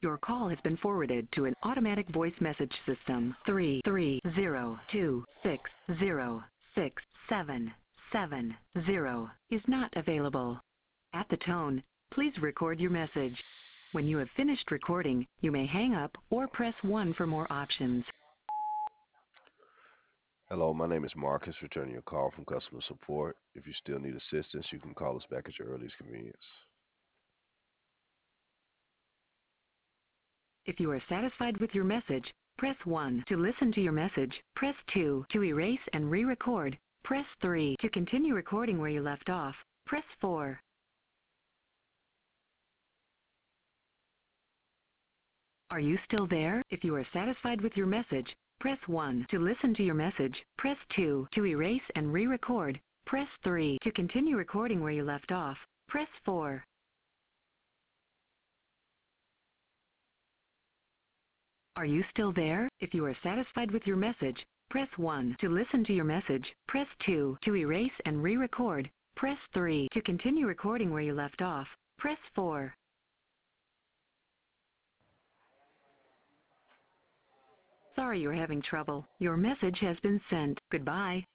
Your call has been forwarded to an automatic voice message system. 33026067770 is not available. At the tone, please record your message. When you have finished recording, you may hang up or press 1 for more options. Hello, my name is Marcus, returning your call from customer support. If you still need assistance, you can call us back at your earliest convenience. If you are satisfied with your message, press 1 to listen to your message. Press 2 to erase and re-record. Press 3 to continue recording where you left off. Press 4. Are you still there? If you are satisfied with your message, press 1 to listen to your message. Press 2 to erase and re-record. Press 3 to continue recording where you left off. Press 4. Are you still there? If you are satisfied with your message, press 1 to listen to your message. Press 2 to erase and re-record. Press 3 to continue recording where you left off. Press 4. Sorry you're having trouble. Your message has been sent. Goodbye.